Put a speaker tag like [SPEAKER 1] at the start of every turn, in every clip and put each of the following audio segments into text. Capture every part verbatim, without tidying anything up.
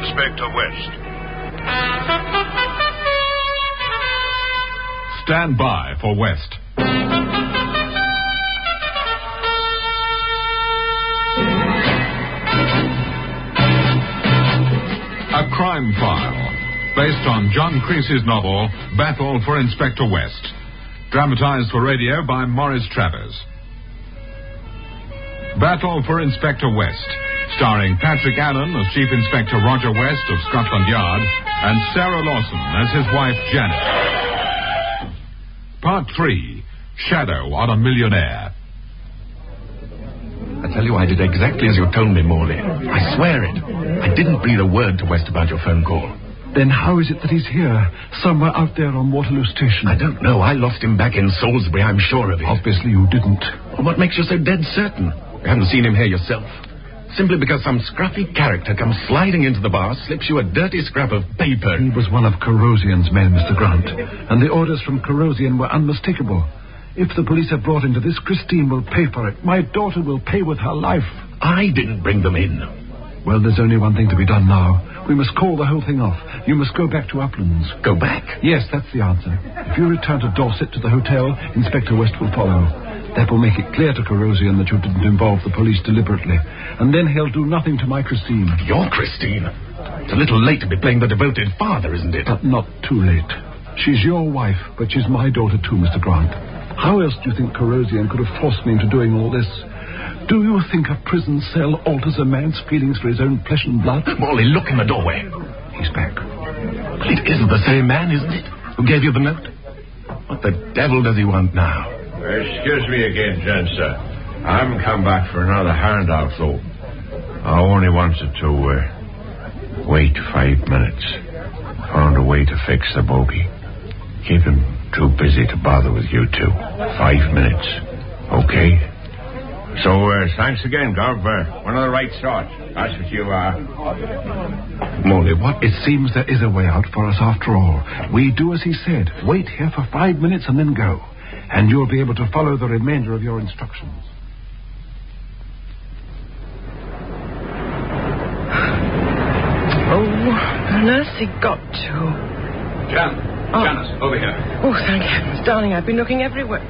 [SPEAKER 1] Inspector West.
[SPEAKER 2] Stand by for West. A crime file, based on John Creasy's novel, Battle for Inspector West. Dramatized for radio by Maurice Travers. Battle for Inspector West, starring Patrick Allen as Chief Inspector Roger West of Scotland Yard and Sarah Lawson as his wife Janet. Part three, Shadow on a Millionaire.
[SPEAKER 3] I tell you, I did exactly as you told me, Morley. I swear it. I didn't breathe a word to West about your phone call.
[SPEAKER 4] Then how is it that he's here, somewhere out there on Waterloo Station?
[SPEAKER 3] I don't know. I lost him back in Salisbury, I'm sure of it.
[SPEAKER 4] Obviously you didn't.
[SPEAKER 3] Well, what makes you so dead certain? You haven't seen him here yourself. Simply because some scruffy character comes sliding into the bar, slips you a dirty scrap of paper.
[SPEAKER 4] He was one of Corrosian's men, Mister Grant, and the orders from Corrosian were unmistakable. If the police have brought him to this, Christine will pay for it. My daughter will pay with her life.
[SPEAKER 3] I didn't bring them in.
[SPEAKER 4] Well, there's only one thing to be done now. We must call the whole thing off. You must go back to Uplands.
[SPEAKER 3] Go back?
[SPEAKER 4] Yes, that's the answer. If you return to Dorset to the hotel, Inspector West will follow. That will make it clear to Corrosian that you didn't involve the police deliberately. And then he'll do nothing to my Christine.
[SPEAKER 3] Your Christine? It's a little late to be playing the devoted father, isn't it?
[SPEAKER 4] But not too late. She's your wife, but she's my daughter too, Mister Grant. How else do you think Corrosian could have forced me into doing all this? Do you think a prison cell alters a man's feelings for his own flesh and blood?
[SPEAKER 3] Morley, look in the doorway.
[SPEAKER 4] He's back.
[SPEAKER 3] Well, it isn't the same man, isn't it? Who gave you the note? What the devil does he want now?
[SPEAKER 1] Excuse me again, gents, sir. I haven't come back for another handout, though. I only wanted to uh, wait five minutes. Found a way to fix the bogey. Keep him too busy to bother with you two. Five minutes. Okay? So, uh, thanks again, Gov. Uh, one of the right sort. That's what you are.
[SPEAKER 4] Morley, what? It seems there is a way out for us after all. We do as he said. Wait here for five minutes and then go. And you'll be able to follow the remainder of your instructions.
[SPEAKER 5] Oh, on earth he got to?
[SPEAKER 2] Jan,
[SPEAKER 5] oh.
[SPEAKER 2] Janice, over here.
[SPEAKER 5] Oh, thank heavens, darling, I've been looking everywhere.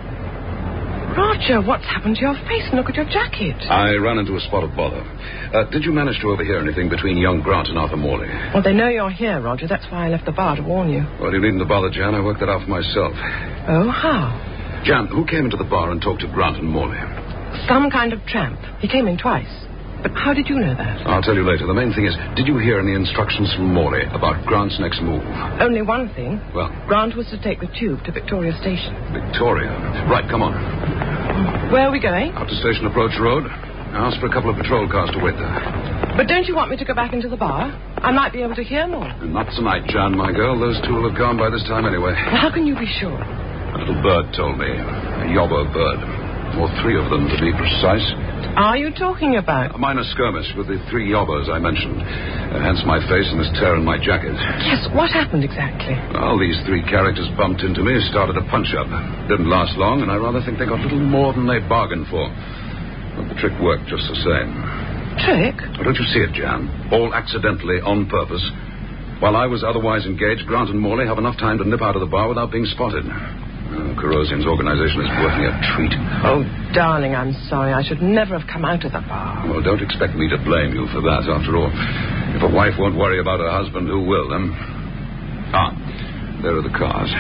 [SPEAKER 5] Roger, what's happened to your face? And look at your jacket.
[SPEAKER 6] I ran into a spot of bother. Uh, did you manage to overhear anything between young Grant and Arthur Morley?
[SPEAKER 5] Well, they know you're here, Roger. That's why I left the bar to warn you.
[SPEAKER 6] Well, you needn't have bothered, Jan. I worked that out for myself.
[SPEAKER 5] Oh, how?
[SPEAKER 6] Jan, who came into the bar and talked to Grant and Morley?
[SPEAKER 5] Some kind of tramp. He came in twice. But how did you know that?
[SPEAKER 6] I'll tell you later. The main thing is, did you hear any instructions from Morley about Grant's next move?
[SPEAKER 5] Only one thing.
[SPEAKER 6] Well?
[SPEAKER 5] Grant was to take the tube to Victoria Station.
[SPEAKER 6] Victoria? Right, come on.
[SPEAKER 5] Where are we going?
[SPEAKER 6] Out to Station Approach Road. Ask for a couple of patrol cars to wait there.
[SPEAKER 5] But don't you want me to go back into the bar? I might be able to hear more.
[SPEAKER 6] Not tonight, Jan, my girl. Those two will have gone by this time anyway.
[SPEAKER 5] Well, how can you be sure?
[SPEAKER 6] A little bird told me. A yobbo bird. Or three of them, to be precise.
[SPEAKER 5] Are you talking about?
[SPEAKER 6] A minor skirmish with the three yobbos I mentioned. Uh, hence my face and this tear in my jacket.
[SPEAKER 5] Yes, what happened exactly?
[SPEAKER 6] Well, these three characters bumped into me, started a punch-up. Didn't last long, and I rather think they got little more than they bargained for. But the trick worked just the same.
[SPEAKER 5] Trick?
[SPEAKER 6] Well, don't you see it, Jan? All accidentally, on purpose. While I was otherwise engaged, Grant and Morley have enough time to nip out of the bar without being spotted. Oh, Corrosian's organization is working a treat.
[SPEAKER 5] Oh, darling, I'm sorry. I should never have come out of the bar.
[SPEAKER 6] Well, don't expect me to blame you for that, after all. If a wife won't worry about her husband, who will, then? Ah, there are the cars.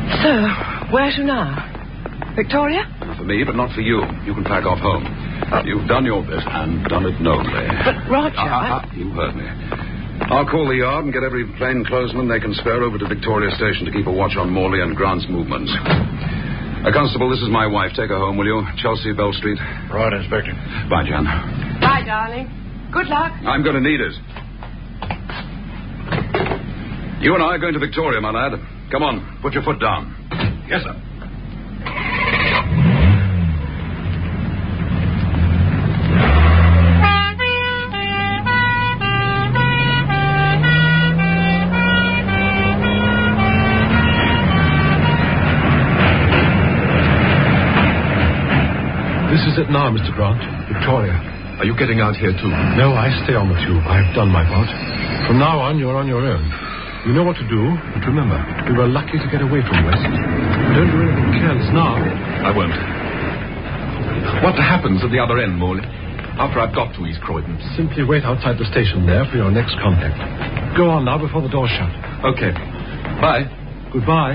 [SPEAKER 5] So, where to now? Victoria?
[SPEAKER 6] Not for me, but not for you. You can pack off home. Uh, You've done your bit, and done it nobly.
[SPEAKER 5] But, Roger...
[SPEAKER 6] Ah, ah, ah, you heard me. I'll call the yard and get every plainclothesman they can spare over to Victoria Station to keep a watch on Morley and Grant's movements. Uh, Constable, this is my wife. Take her home, will you? Chelsea, Bell Street.
[SPEAKER 1] Right, Inspector.
[SPEAKER 6] Bye, Jan.
[SPEAKER 5] Bye, darling. Good luck.
[SPEAKER 6] I'm going to need it. You and I are going to Victoria, my lad. Come on, put your foot down. Yes, sir.
[SPEAKER 4] This is it now, Mister Grant. Victoria.
[SPEAKER 3] Are you getting out here too?
[SPEAKER 4] No, I stay on the tube. I've done my part. From now on, you're on your own. You know what to do, but remember, we were lucky to get away from West. Don't do anything careless now.
[SPEAKER 3] I won't. What happens at the other end, Morley? After I've got to East Croydon?
[SPEAKER 4] Simply wait outside the station there for your next contact. Go on now before the door's shut.
[SPEAKER 3] Okay. Bye.
[SPEAKER 4] Goodbye.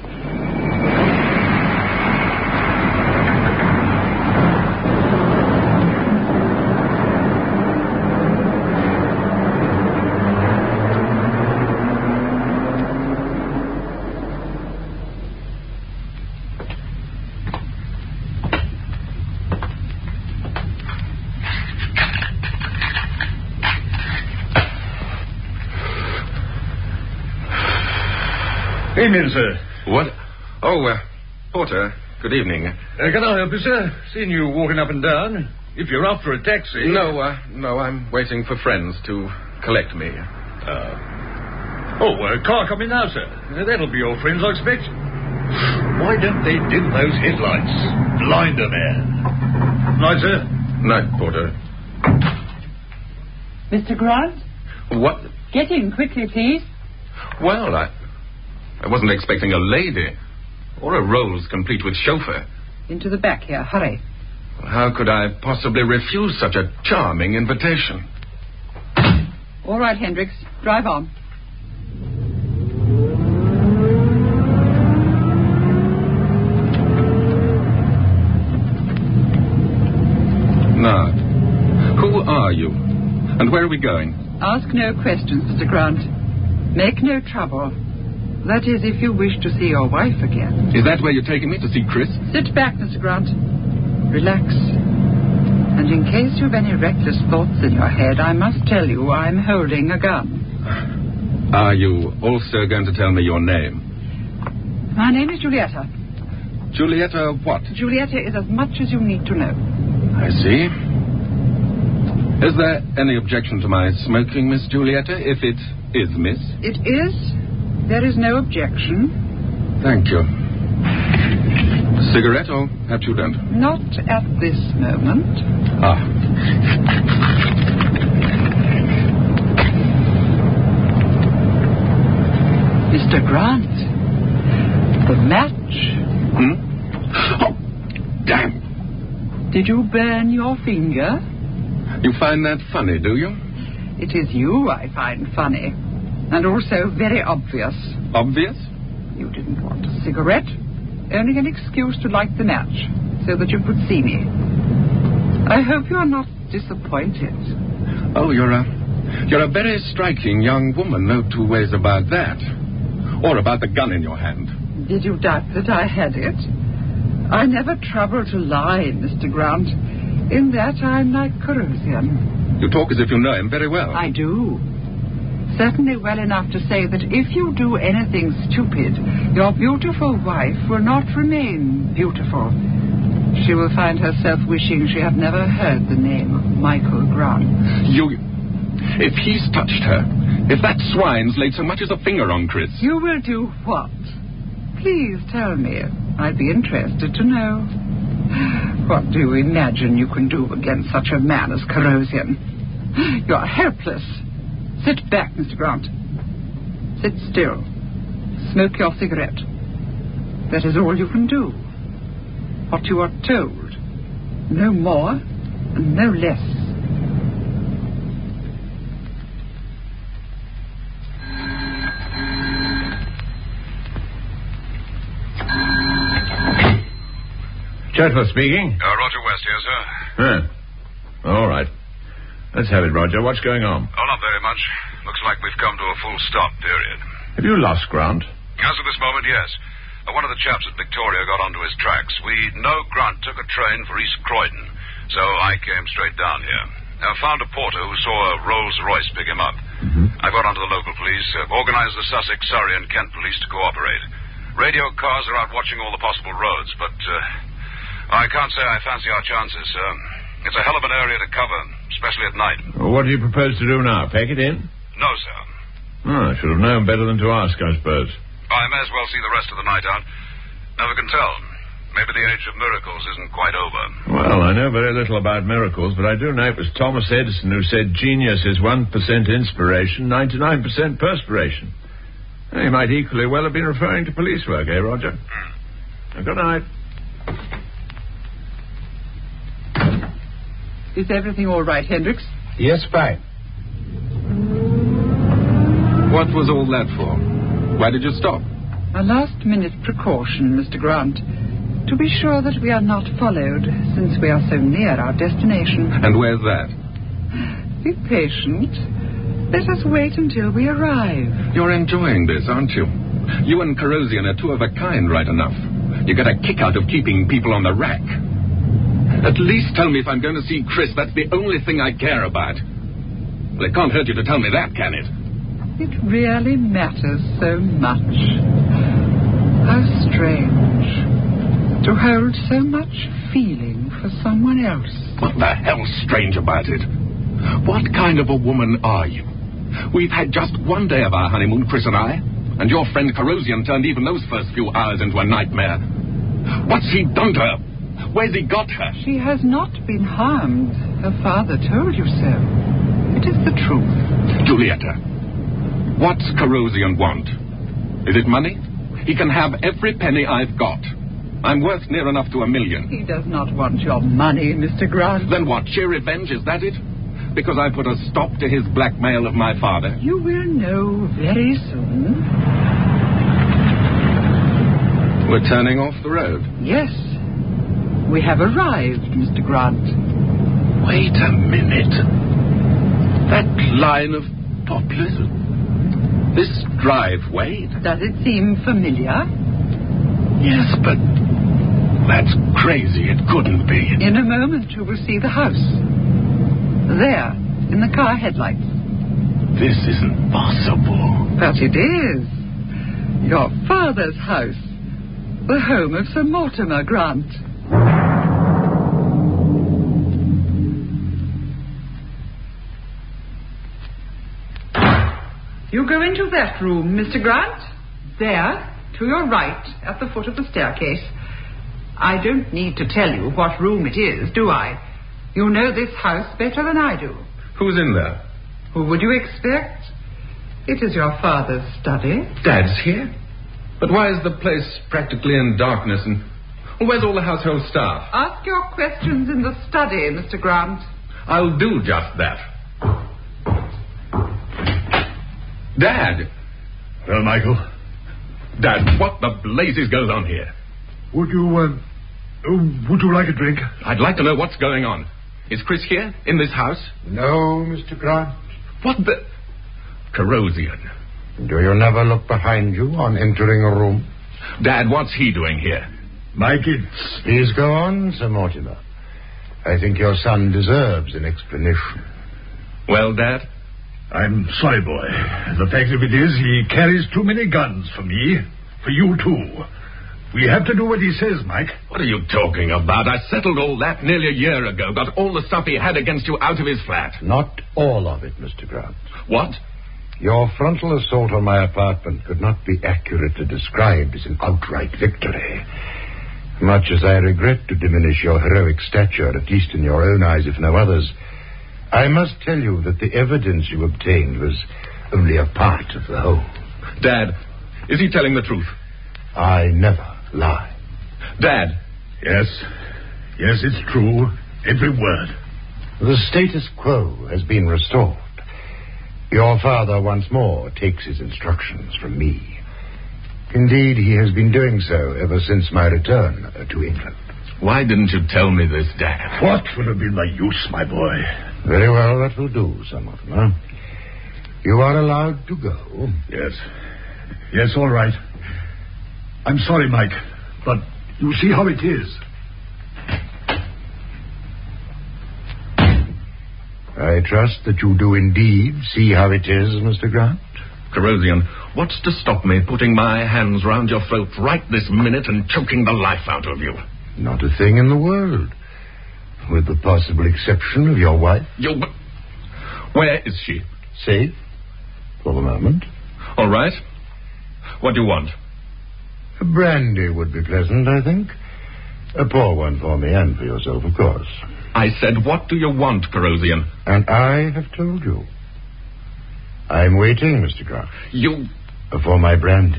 [SPEAKER 7] Evening, sir.
[SPEAKER 3] What? Oh, uh, Porter, good evening.
[SPEAKER 7] Uh, can I help you, sir? Seen you walking up and down. If you're after a taxi...
[SPEAKER 3] No, uh, no, I'm waiting for friends to collect me.
[SPEAKER 7] Uh, oh, a uh, car coming now, sir. Uh, that'll be your friends, I expect. Why don't they dim those headlights? Blinder man. Night, sir.
[SPEAKER 3] Night, Porter.
[SPEAKER 8] Mister Grant?
[SPEAKER 3] What?
[SPEAKER 8] Get in quickly, please.
[SPEAKER 3] Well, I... I wasn't expecting a lady. Or a Rolls complete with chauffeur.
[SPEAKER 8] Into the back here. Hurry.
[SPEAKER 3] How could I possibly refuse such a charming invitation?
[SPEAKER 8] All right, Hendricks. Drive on.
[SPEAKER 3] Now, who are you? And where are we going?
[SPEAKER 8] Ask no questions, Mister Grant. Make no trouble. That is, if you wish to see your wife again.
[SPEAKER 3] Is that where you're taking me, to see Chris?
[SPEAKER 8] Sit back, Mister Grant. Relax. And in case you've any reckless thoughts in your head, I must tell you I'm holding a gun.
[SPEAKER 3] Are you also going to tell me your name?
[SPEAKER 8] My name is Julietta.
[SPEAKER 3] Julietta what?
[SPEAKER 8] Julietta is as much as you need to know.
[SPEAKER 3] I see. Is there any objection to my smoking, Miss Julietta, if it is Miss?
[SPEAKER 8] It is. There is no objection.
[SPEAKER 3] Thank you. Cigarette, or perhaps you don't?
[SPEAKER 8] Not at this moment.
[SPEAKER 3] Ah.
[SPEAKER 8] Mister Grant, the match.
[SPEAKER 3] Hmm? Oh, damn.
[SPEAKER 8] Did you burn your finger?
[SPEAKER 3] You find that funny, do you?
[SPEAKER 8] It is you I find funny. And also very obvious.
[SPEAKER 3] Obvious?
[SPEAKER 8] You didn't want a cigarette. Only an excuse to light the match, so that you could see me. I hope you are not disappointed.
[SPEAKER 3] Oh, you're a... You're a very striking young woman, no two ways about that. Or about the gun in your hand.
[SPEAKER 8] Did you doubt that I had it? I never trouble to lie, Mister Grant. In that I'm like Corrosian.
[SPEAKER 3] You talk as if you know him very well.
[SPEAKER 8] I do. Certainly well enough to say that if you do anything stupid, your beautiful wife will not remain beautiful. She will find herself wishing she had never heard the name of Michael Grant.
[SPEAKER 3] You... If he's touched her, if that swine's laid so much as a finger on Chris...
[SPEAKER 8] You will do what? Please tell me. I'd be interested to know. What do you imagine you can do against such a man as Corrosian? You're helpless. Sit back, Mister Grant. Sit still. Smoke your cigarette. That is all you can do. What you are told. No more and no less.
[SPEAKER 1] Chatfield speaking.
[SPEAKER 6] Uh, Roger West here, sir.
[SPEAKER 1] Huh. All right. Let's have it, Roger. What's going on?
[SPEAKER 6] Oh, not very much. Looks like we've come to a full stop, period.
[SPEAKER 1] Have you lost Grant?
[SPEAKER 6] As of this moment, yes. Uh, one of the chaps at Victoria got onto his tracks. We know Grant took a train for East Croydon, so I came straight down here. I found a porter who saw a Rolls-Royce pick him up.
[SPEAKER 1] Mm-hmm.
[SPEAKER 6] I got onto the local police, uh, organized the Sussex, Surrey, and Kent police to cooperate. Radio cars are out watching all the possible roads, but... Uh, I can't say I fancy our chances, sir. It's a hell of an area to cover, especially at night.
[SPEAKER 1] Well, what do you propose to do now? Pack it in?
[SPEAKER 6] No, sir.
[SPEAKER 1] Oh, I should have known better than to ask, I suppose.
[SPEAKER 6] I may as well see the rest of the night out. Never can tell. Maybe the age of miracles isn't quite over.
[SPEAKER 1] Well, I know very little about miracles, but I do know it was Thomas Edison who said genius is one percent inspiration, ninety-nine percent perspiration. He might equally well have been referring to police work, eh, Roger? Mm. Good night.
[SPEAKER 8] Is everything all right, Hendricks?
[SPEAKER 3] Yes, fine. What was all that for? Why did you stop?
[SPEAKER 8] A last-minute precaution, Mister Grant. To be sure that we are not followed, since we are so near our destination.
[SPEAKER 3] And where's that?
[SPEAKER 8] Be patient. Let us wait until we arrive.
[SPEAKER 3] You're enjoying this, aren't you? You and Corrosian are two of a kind, right enough. You get a kick out of keeping people on the rack. At least tell me if I'm going to see Chris. That's the only thing I care about. Well, it can't hurt you to tell me that, can it?
[SPEAKER 8] It really matters so much. How strange. To hold so much feeling for someone else.
[SPEAKER 3] What the hell's strange about it? What kind of a woman are you? We've had just one day of our honeymoon, Chris and I, and your friend Corrosian turned even those first few hours into a nightmare. What's he done to her? Where's he got her?
[SPEAKER 8] She has not been harmed. Her father told you so. It is the truth.
[SPEAKER 3] Julieta, what's Corrosian want? Is it money? He can have every penny I've got. I'm worth near enough to a million.
[SPEAKER 8] He does not want your money, Mister Grant.
[SPEAKER 3] Then what? Sheer revenge, is that it? Because I put a stop to his blackmail of my father?
[SPEAKER 8] You will know very soon.
[SPEAKER 3] We're turning off the road.
[SPEAKER 8] Yes. We have arrived, Mister Grant.
[SPEAKER 3] Wait a minute. That line of poplars, this driveway.
[SPEAKER 8] Does it seem familiar?
[SPEAKER 3] Yes, but that's crazy. It couldn't be.
[SPEAKER 8] In a moment you will see the house. There, in the car headlights.
[SPEAKER 3] This isn't possible.
[SPEAKER 8] But it is. Your father's house. The home of Sir Mortimer Grant. You go into that room, Mister Grant. There, to your right, at the foot of the staircase. I don't need to tell you what room it is, do I? You know this house better than I do.
[SPEAKER 3] Who's in there?
[SPEAKER 8] Who would you expect? It is your father's study.
[SPEAKER 3] Dad's here? But why is the place practically in darkness, and where's all the household staff?
[SPEAKER 8] Ask your questions in the study, Mister Grant.
[SPEAKER 3] I'll do just that. Dad!
[SPEAKER 4] Well, Michael?
[SPEAKER 3] Dad, what the blazes goes on here?
[SPEAKER 4] Would you, uh, oh, would you like a drink?
[SPEAKER 3] I'd like to know what's going on. Is Chris here, in this house?
[SPEAKER 9] No, Mister Grant.
[SPEAKER 3] What the... Corrosian.
[SPEAKER 9] Do you never look behind you on entering a room?
[SPEAKER 3] Dad, what's he doing here?
[SPEAKER 4] Mike, it's...
[SPEAKER 9] Please go on, Sir Mortimer. I think your son deserves an explanation.
[SPEAKER 3] Well, Dad?
[SPEAKER 4] I'm sorry, boy. The fact of it is, he carries too many guns for me. For you, too. We have to do what he says, Mike.
[SPEAKER 3] What are you talking about? I settled all that nearly a year ago. Got all the stuff he had against you out of his flat.
[SPEAKER 9] Not all of it, Mister Grant.
[SPEAKER 3] What?
[SPEAKER 9] Your frontal assault on my apartment could not be accurately described as an outright victory. Much as I regret to diminish your heroic stature, at least in your own eyes, if no others, I must tell you that the evidence you obtained was only a part of the whole.
[SPEAKER 3] Dad, is he telling the truth?
[SPEAKER 9] I never lie.
[SPEAKER 3] Dad.
[SPEAKER 4] Yes. Yes, it's true. Every word.
[SPEAKER 9] The status quo has been restored. Your father once more takes his instructions from me. Indeed, he has been doing so ever since my return to England.
[SPEAKER 3] Why didn't you tell me this, Dad?
[SPEAKER 4] What would have been the use, my boy?
[SPEAKER 9] Very well, that will do, Sir Mortimer. You are allowed to go.
[SPEAKER 4] Yes. Yes, all right. I'm sorry, Mike, but you see how it is.
[SPEAKER 9] I trust that you do indeed see how it is, Mister Grant.
[SPEAKER 3] Corrosian, what's to stop me putting my hands round your throat right this minute and choking the life out of you?
[SPEAKER 9] Not a thing in the world. With the possible exception of your wife.
[SPEAKER 3] You... Where is she?
[SPEAKER 9] Safe. For the moment.
[SPEAKER 3] All right. What do you want?
[SPEAKER 9] A brandy would be pleasant, I think. A poor one for me and for yourself, of course.
[SPEAKER 3] I said, what do you want, Corrosian?
[SPEAKER 9] And I have told you. I'm waiting, Mister Grant.
[SPEAKER 3] You...
[SPEAKER 9] For my brandy.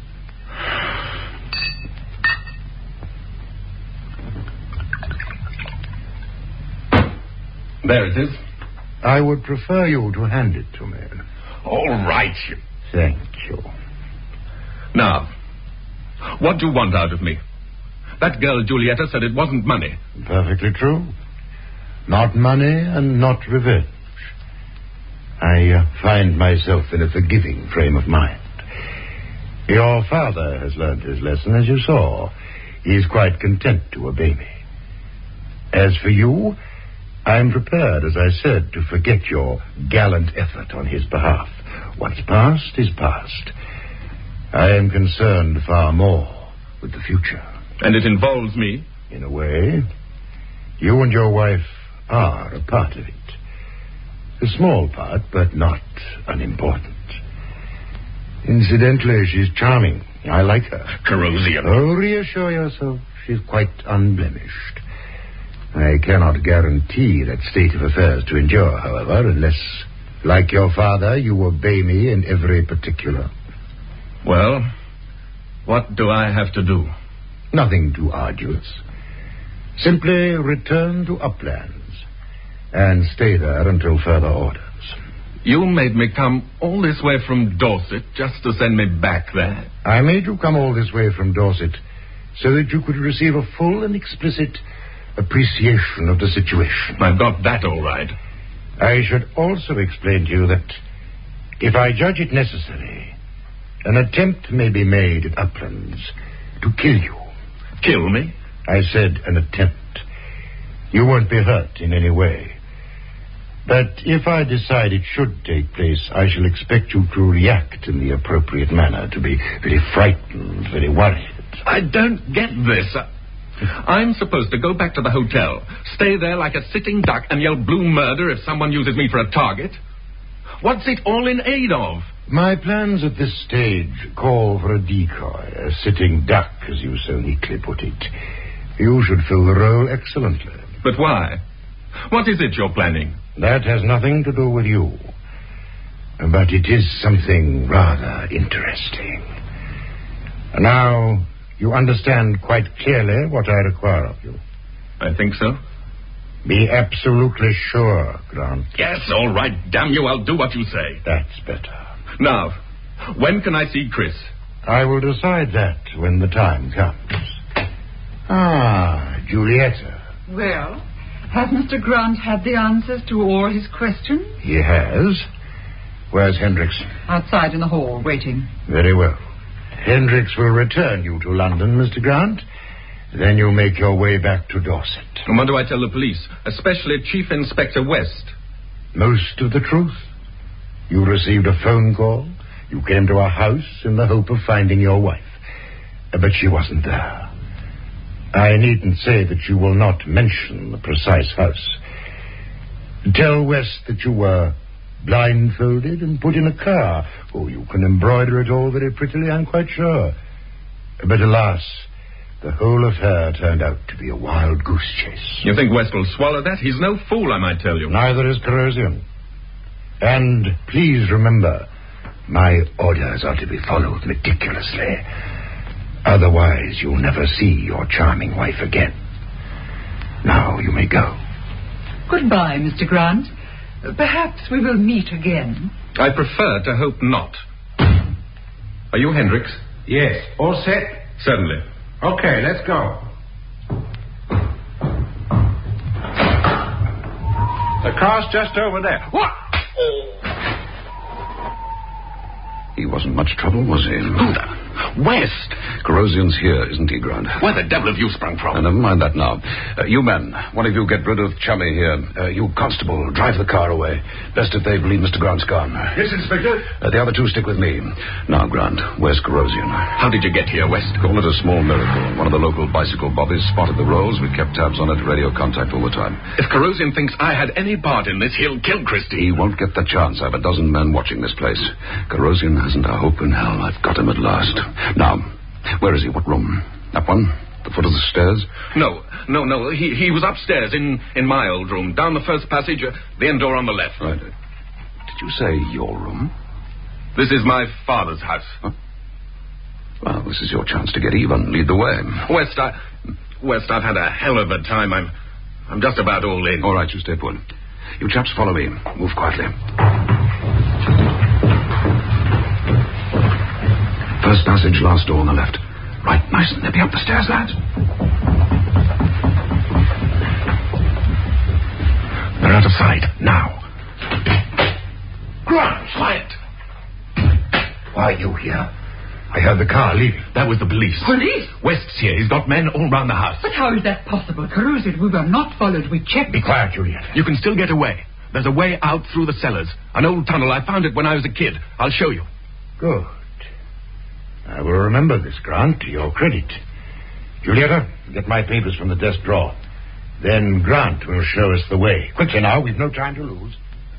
[SPEAKER 3] There it is.
[SPEAKER 9] I would prefer you to hand it to me.
[SPEAKER 3] All right.
[SPEAKER 9] Thank you.
[SPEAKER 3] Now, what do you want out of me? That girl, Julieta, said it wasn't money.
[SPEAKER 9] Perfectly true. Not money and not revenge. I uh, find myself in a forgiving frame of mind. Your father has learned his lesson, as you saw. He is quite content to obey me. As for you, I am prepared, as I said, to forget your gallant effort on his behalf. What's past is past. I am concerned far more with the future.
[SPEAKER 3] And it involves me?
[SPEAKER 9] In a way. You and your wife are a part of it. A small part, but not unimportant. Incidentally, she's charming. I like her.
[SPEAKER 3] Corrosian.
[SPEAKER 9] Oh, reassure yourself. She's quite unblemished. I cannot guarantee that state of affairs to endure, however, unless, like your father, you obey me in every particular.
[SPEAKER 3] Well, what do I have to do?
[SPEAKER 9] Nothing too arduous. Simply return to Uplands and stay there until further orders.
[SPEAKER 3] You made me come all this way from Dorset just to send me back there?
[SPEAKER 9] I made you come all this way from Dorset so that you could receive a full and explicit appreciation of the situation.
[SPEAKER 3] I've got that all right.
[SPEAKER 9] I should also explain to you that if I judge it necessary, an attempt may be made at Uplands to kill you.
[SPEAKER 3] Kill me?
[SPEAKER 9] I said an attempt. You won't be hurt in any way. But if I decide it should take place, I shall expect you to react in the appropriate manner, to be very frightened, very worried.
[SPEAKER 3] I don't get this. I'm supposed to go back to the hotel, stay there like a sitting duck and yell blue murder if someone uses me for a target? What's it all in aid of?
[SPEAKER 9] My plans at this stage call for a decoy, a sitting duck, as you so neatly put it. You should fill the role excellently.
[SPEAKER 3] But why? What is it you're planning?
[SPEAKER 9] That has nothing to do with you. But it is something rather interesting. Now, you understand quite clearly what I require of you.
[SPEAKER 3] I think so.
[SPEAKER 9] Be absolutely sure, Grant.
[SPEAKER 3] Yes, all right. Damn you, I'll do what you say.
[SPEAKER 9] That's better.
[SPEAKER 3] Now, when can I see Chris?
[SPEAKER 9] I will decide that when the time comes. Ah, Julieta.
[SPEAKER 8] Well, has Mister Grant had the answers to all his questions?
[SPEAKER 9] He has. Where's Hendricks?
[SPEAKER 8] Outside in the hall, waiting.
[SPEAKER 9] Very well. Hendricks will return you to London, Mister Grant. Then you make your way back to Dorset.
[SPEAKER 3] And what do I tell the police, especially Chief Inspector West?
[SPEAKER 9] Most of the truth. You received a phone call. You came to our house in the hope of finding your wife. But she wasn't there. I needn't say that you will not mention the precise house. Tell West that you were blindfolded and put in a car. Oh, you can embroider it all very prettily, I'm quite sure. But alas, the whole affair turned out to be a wild goose chase.
[SPEAKER 3] You think West will swallow that? He's no fool, I might tell you.
[SPEAKER 9] Neither is Corrosian. And please remember, my orders are to be followed meticulously. Otherwise, you'll never see your charming wife again. Now you may go.
[SPEAKER 8] Goodbye, Mister Grant. Perhaps we will meet again.
[SPEAKER 3] I prefer to hope not. Are you Hendricks?
[SPEAKER 10] Yes. All set?
[SPEAKER 3] Certainly.
[SPEAKER 10] Okay, let's go. The car's just over there. What?
[SPEAKER 6] He wasn't much trouble, was he?
[SPEAKER 3] Who the? West!
[SPEAKER 6] Corrosian's here, isn't he, Grant?
[SPEAKER 3] Where the devil have you sprung from?
[SPEAKER 6] Uh, never mind that now. Uh, you men, one of you get rid of Chummy here. Uh, you, Constable, drive the car away. Best if they believe Mister Grant's gone.
[SPEAKER 10] Yes, Inspector.
[SPEAKER 6] Uh, the other two stick with me. Now, Grant, where's Corrosian?
[SPEAKER 3] How did you get here, West?
[SPEAKER 6] Call it a small miracle. One of the local bicycle bobbies spotted the rolls. We kept tabs on it, radio contact all the time.
[SPEAKER 3] If Corrosian thinks I had any part in this, he'll kill Christie.
[SPEAKER 6] He won't get the chance. I have a dozen men watching this place. Corrosian hasn't a hope in hell. I've got him at last. Now, where is he? What room? That one? The the foot of the stairs?
[SPEAKER 3] No, no, no. He he was upstairs in, in my old room, down the first passage, uh, the end door on the left.
[SPEAKER 6] Right. Did you say your room?
[SPEAKER 3] This is my father's house.
[SPEAKER 6] Huh? Well, this is your chance to get even. Lead the way.
[SPEAKER 3] West, I... West, I've had a hell of a time. I'm... I'm just about all in.
[SPEAKER 6] All right, you stay put. You chaps follow me. Move quietly. First passage, last door on the left. Right, nice and nippy up the stairs, lads. They're out of sight. Now.
[SPEAKER 9] Grant! Quiet! Why are you here? I heard the car leaving.
[SPEAKER 3] That was the police.
[SPEAKER 8] Police?
[SPEAKER 3] West's here. He's got men all round the house.
[SPEAKER 8] But how is that possible? Corrosian, we were not followed. We checked.
[SPEAKER 9] Be quiet, Juliet.
[SPEAKER 3] You can still get away. There's a way out through the cellars. An old tunnel. I found it when I was a kid. I'll show you.
[SPEAKER 9] Good. I will remember this, Grant, to your credit. Julieta, get my papers from the desk drawer. Then Grant will show us the way. Quickly now, we've no time to lose.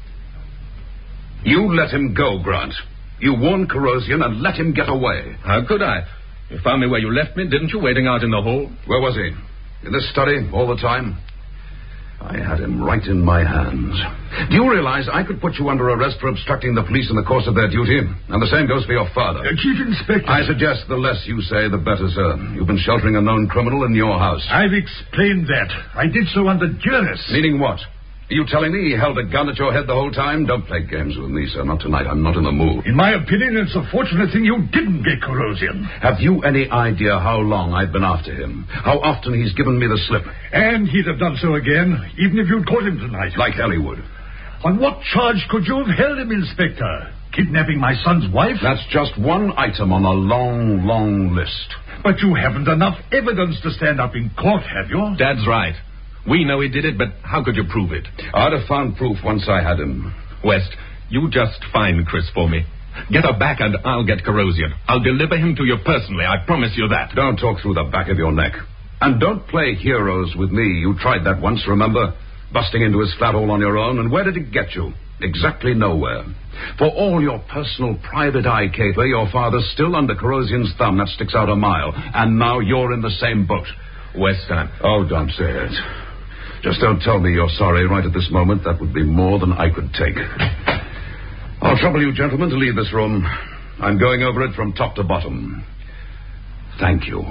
[SPEAKER 6] You let him go, Grant. You warned Corrosian and let him get away.
[SPEAKER 3] How could I? You found me where you left me, didn't you, waiting out in the hall?
[SPEAKER 6] Where was he? In this study, all the time? I had him right in my hands. Do you realize I could put you under arrest for obstructing the police in the course of their duty? And the same goes for your father.
[SPEAKER 10] Uh, Chief Inspector.
[SPEAKER 6] I suggest the less you say, the better, sir. You've been sheltering a known criminal in your house.
[SPEAKER 10] I've explained that. I did so under duress.
[SPEAKER 6] Meaning what? Are you telling me he held a gun at your head the whole time? Don't play games with me, sir. Not tonight. I'm not in the mood.
[SPEAKER 10] In my opinion, it's a fortunate thing you didn't get Corrosian.
[SPEAKER 6] Have you any idea how long I've been after him? How often he's given me the slip?
[SPEAKER 10] And he'd have done so again, even if you'd caught him tonight.
[SPEAKER 6] Like hell he would.
[SPEAKER 10] On what charge could you have held him, Inspector? Kidnapping my son's wife?
[SPEAKER 6] That's just one item on a long, long list.
[SPEAKER 10] But you haven't enough evidence to stand up in court, have you?
[SPEAKER 3] Dad's right. We know he did it, but how could you prove it?
[SPEAKER 6] I'd have found proof once I had him.
[SPEAKER 3] West, you just find Chris for me. Get her back and I'll get Corrosian. I'll deliver him to you personally. I promise you that.
[SPEAKER 6] Don't talk through the back of your neck. And don't play heroes with me. You tried that once, remember? Busting into his flat all on your own. And where did it get you? Exactly nowhere. For all your personal private eye caper, your father's still under Corrosian's thumb. That sticks out a mile. And now you're in the same boat.
[SPEAKER 3] West, I'm...
[SPEAKER 6] Oh, don't say it. Just don't tell me you're sorry right at this moment. That would be more than I could take. I'll trouble you, gentlemen, to leave this room. I'm going over it from top to bottom. Thank you.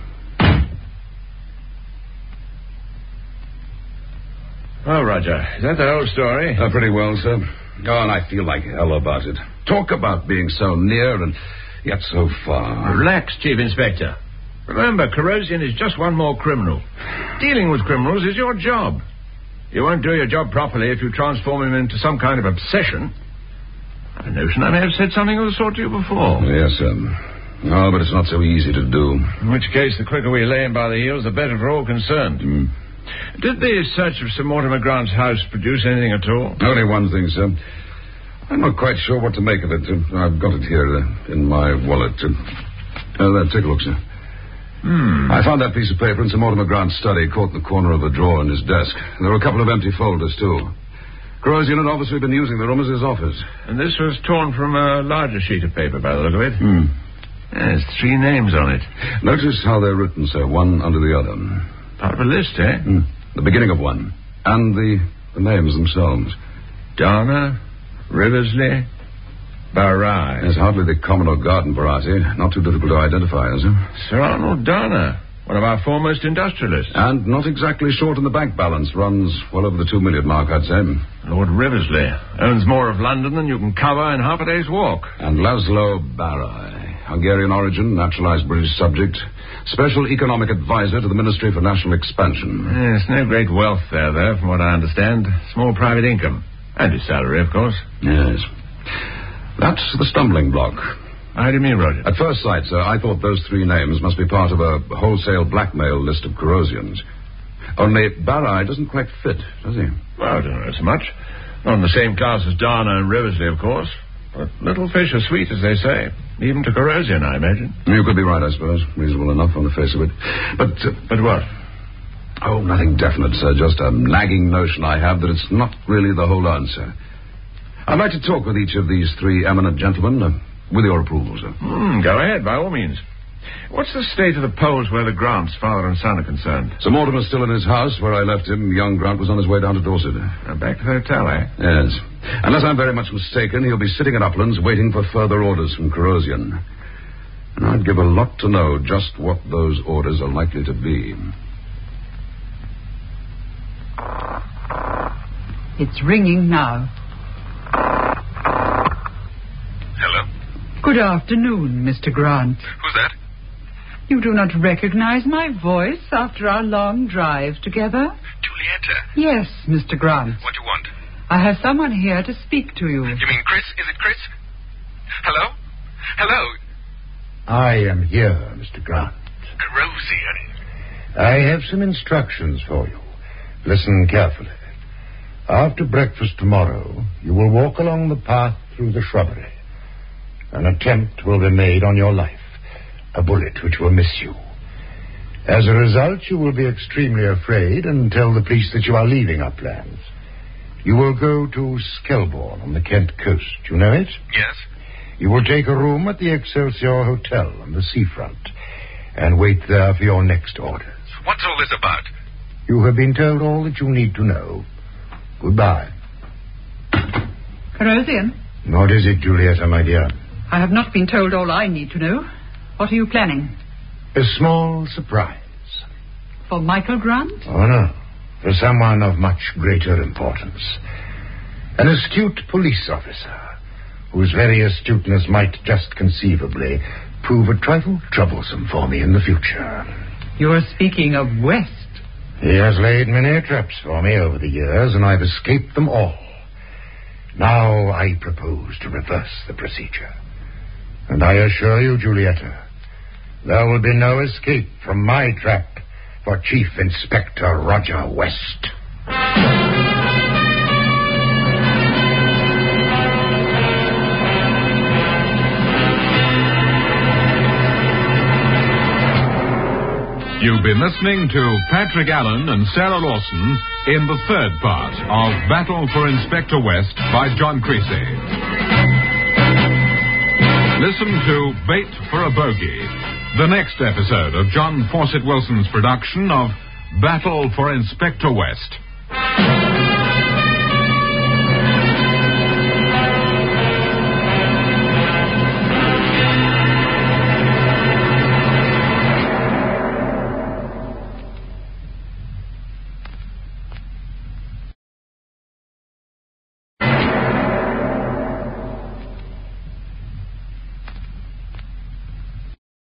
[SPEAKER 1] Well, Roger, is that the whole story?
[SPEAKER 6] Uh, pretty well, sir. Oh, and I feel like hell about it. Talk about being so near and yet so far.
[SPEAKER 1] Relax, Chief Inspector. Remember, Corrosian is just one more criminal. Dealing with criminals is your job. You won't do your job properly if you transform him into some kind of obsession. I have a notion I may have said something of the sort to you before.
[SPEAKER 6] Yes, sir. Oh, but it's not so easy to do.
[SPEAKER 1] In which case, the quicker we lay him by the heels, the better for all concerned.
[SPEAKER 6] Mm.
[SPEAKER 1] Did the search of Sir Mortimer Grant's house produce anything at all?
[SPEAKER 6] Only one thing, sir. I'm not quite sure what to make of it. Uh, I've got it here uh, in my wallet. Uh, uh, take a look, sir.
[SPEAKER 1] Hmm.
[SPEAKER 6] I found that piece of paper in Sir Mortimer Grant's study, caught in the corner of a drawer in his desk. There were a couple of empty folders, too. Corrosian had obviously been using the room as his office.
[SPEAKER 1] And this was torn from a larger sheet of paper, by the look of it.
[SPEAKER 6] Hmm.
[SPEAKER 1] There's three names on it.
[SPEAKER 6] Notice how they're written, sir, one under the other.
[SPEAKER 1] Part of a list, eh?
[SPEAKER 6] Hmm. The beginning of one. And the, the names themselves.
[SPEAKER 1] Dana, Riversley, Barai.
[SPEAKER 6] There's hardly the common or garden variety. Not too difficult to identify, is it?
[SPEAKER 1] Sir Arnold Dana, one of our foremost industrialists.
[SPEAKER 6] And not exactly short in the bank balance. Runs well over the two million mark, I'd say.
[SPEAKER 1] Lord Riversley owns more of London than you can cover in half a day's walk.
[SPEAKER 6] And Laszlo Barai, Hungarian origin, naturalized British subject, special economic advisor to the Ministry for National Expansion.
[SPEAKER 1] Yes, no great wealth there, though, from what I understand. Small private income. And his salary, of course.
[SPEAKER 6] Yes. That's the stumbling block.
[SPEAKER 1] How do you mean, Roger?
[SPEAKER 6] At first sight, sir, I thought those three names must be part of a wholesale blackmail list of Corrosians. Only Barai doesn't quite fit, does he?
[SPEAKER 1] Well, I don't know so much. Not in the same class as Dana and Riversley, of course. But little fish are sweet, as they say. Even to Corrosian, I imagine.
[SPEAKER 6] You could be right, I suppose. Reasonable enough on the face of it. But... Uh,
[SPEAKER 1] but what?
[SPEAKER 6] Oh, nothing definite, sir. Just a nagging notion I have that it's not really the whole answer. I'd like to talk with each of these three eminent gentlemen, uh, with your approval, sir.
[SPEAKER 1] Mm, go ahead, by all means. What's the state of the polls where the Grants, father and son, are concerned?
[SPEAKER 6] Sir Mortimer's still in his house where I left him. Young Grant was on his way down to Dorset.
[SPEAKER 1] Uh, back to the hotel, eh?
[SPEAKER 6] Yes. Unless I'm very much mistaken, he'll be sitting at Uplands waiting for further orders from Corrosian. And I'd give a lot to know just what those orders are likely to be.
[SPEAKER 8] It's ringing now.
[SPEAKER 3] Hello?
[SPEAKER 8] Good afternoon, Mister Grant.
[SPEAKER 3] Who's that?
[SPEAKER 8] You do not recognize my voice after our long drive together?
[SPEAKER 3] Julieta.
[SPEAKER 8] Yes, Mister Grant.
[SPEAKER 3] What do you want?
[SPEAKER 8] I have someone here to speak to you.
[SPEAKER 3] You mean Chris? Is it Chris? Hello? Hello?
[SPEAKER 9] I am here, Mister Grant.
[SPEAKER 3] Corrosian.
[SPEAKER 9] I have some instructions for you. Listen carefully. After breakfast tomorrow, you will walk along the path through the shrubbery. An attempt will be made on your life. A bullet which will miss you. As a result, you will be extremely afraid and tell the police that you are leaving Uplands. You will go to Skelbourne on the Kent coast. You know it?
[SPEAKER 3] Yes.
[SPEAKER 9] You will take a room at the Excelsior Hotel on the seafront and wait there for your next orders.
[SPEAKER 3] What's all this about?
[SPEAKER 9] You have been told all that you need to know. Goodbye.
[SPEAKER 8] Corrosian?
[SPEAKER 9] What is it, Julieta, my dear?
[SPEAKER 8] I have not been told all I need to know. What are you planning?
[SPEAKER 9] A small surprise.
[SPEAKER 8] For Michael Grant?
[SPEAKER 9] Oh, no. For someone of much greater importance. An astute police officer, whose very astuteness might just conceivably prove a trifle troublesome for me in the future.
[SPEAKER 8] You're speaking of West.
[SPEAKER 9] He has laid many traps for me over the years, and I've escaped them all. Now I propose to reverse the procedure. And I assure you, Julieta, there will be no escape from my trap for Chief Inspector Roger West.
[SPEAKER 2] You've been listening to Patrick Allen and Sarah Lawson in the third part of Battle for Inspector West by John Creasy. Listen to Bait for a Bogey, the next episode of John Fawcett Wilson's production of Battle for Inspector West.